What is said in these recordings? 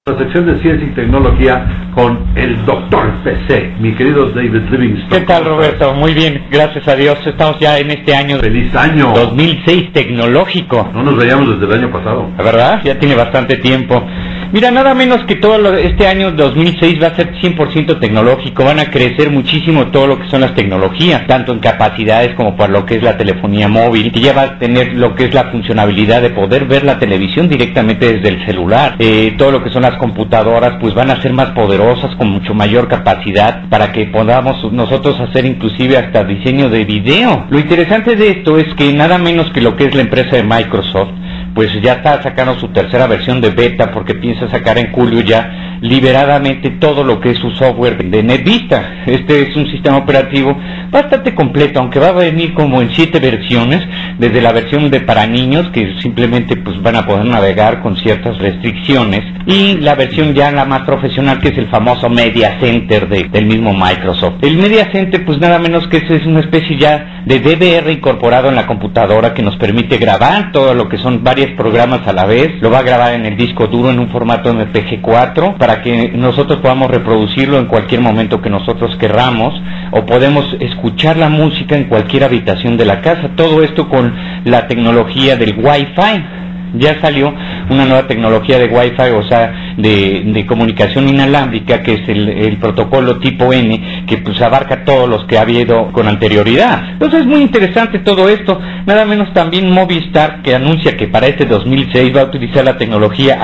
La sección de ciencia y tecnología con el doctor PC, mi querido David Livingstone. ¿Qué tal, Roberto? Muy bien, gracias a Dios. Estamos ya en este año. ¡Feliz año! 2006 tecnológico. No nos veíamos desde el año pasado. ¿La verdad? Ya tiene bastante tiempo. Mira, nada menos que este año 2006 va a ser 100% tecnológico. Van a crecer muchísimo todo lo que son las tecnologías, tanto en capacidades como para lo que es la telefonía móvil, que ya va a tener lo que es la funcionalidad de poder ver la televisión directamente desde el celular. Todo lo que son las computadoras pues van a ser más poderosas, con mucho mayor capacidad, para que podamos nosotros hacer inclusive hasta diseño de video. Lo interesante de esto es que nada menos que lo que es la empresa de Microsoft pues ya está sacando su tercera versión de beta, porque piensa sacar en julio ya liberadamente todo lo que es su software de NetVista. Este es un sistema operativo bastante completo, aunque va a venir como en 7 versiones, desde la versión de para niños, que simplemente pues van a poder navegar con ciertas restricciones, y la versión ya la más profesional, que es el famoso Media Center del mismo Microsoft. El Media Center pues nada menos que es una especie ya de DVR incorporado en la computadora, que nos permite grabar todo lo que son varios programas a la vez. Lo va a grabar en el disco duro en un formato MPG-4 para que nosotros podamos reproducirlo en cualquier momento que nosotros querramos, o podemos escuchar la música en cualquier habitación de la casa. Todo esto con la tecnología del Wi-Fi. Ya salió una nueva tecnología de Wi-Fi, o sea, de comunicación inalámbrica, que es el protocolo tipo N, que pues abarca todos los que ha habido con anterioridad. Entonces es muy interesante todo esto. Nada menos también Movistar, que anuncia que para este 2006 va a utilizar la tecnología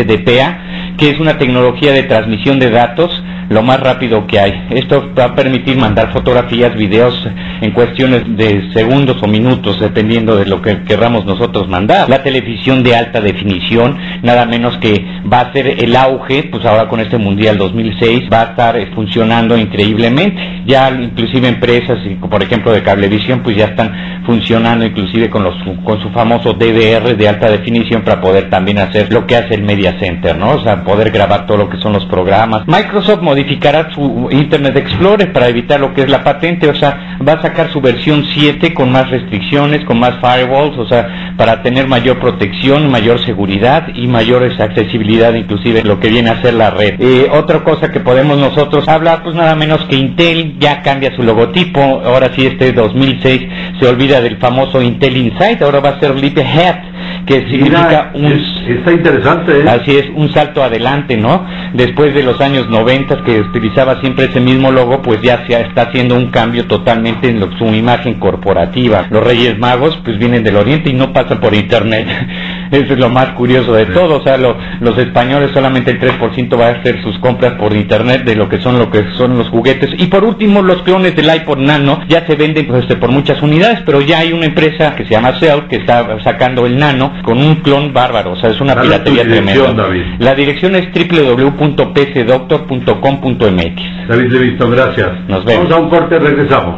HSDPA, que es una tecnología de transmisión de datos lo más rápido que hay. Esto va a permitir mandar fotografías, videos en cuestiones de segundos o minutos, dependiendo de lo que querramos nosotros mandar. La televisión de alta definición, nada menos que va a ser el auge, pues ahora con este Mundial 2006 va a estar funcionando increíblemente. Ya inclusive empresas, por ejemplo de cablevisión, pues ya están funcionando inclusive con su famoso DVR de alta definición, para poder también hacer lo que hace el Media Center, ¿no? O sea, poder grabar todo lo que son los programas. Microsoft modificará su Internet Explorer para evitar lo que es la patente, o sea, va a sacar su versión 7 con más restricciones, con más firewalls, o sea, para tener mayor protección, mayor seguridad y mayor accesibilidad, inclusive lo que viene a ser la red. Otra cosa que podemos nosotros hablar, pues nada menos que Intel ya cambia su logotipo. Ahora sí, este 2006 se olvida del famoso Intel Inside, ahora va a ser Leap-Ahead, que significa está interesante, ¿eh? Así es, un salto adelante, ¿no? Después de los años 90, que utilizaba siempre ese mismo logo, pues ya se está haciendo un cambio totalmente en su imagen corporativa. Los Reyes Magos pues vienen del Oriente y no pasan por Internet. Eso es lo más curioso de todo. O sea, los españoles solamente el 3% va a hacer sus compras por Internet de lo que son los juguetes. Y por último, los clones del iPod Nano ya se venden pues, por muchas unidades, pero ya hay una empresa que se llama Cell que está sacando el Nano con un clon bárbaro. O sea, es una piratería tremenda. David. La dirección es www.pcdoctor.com.mx. David Livingstone, gracias. Nos vemos. Vamos a un corte, regresamos.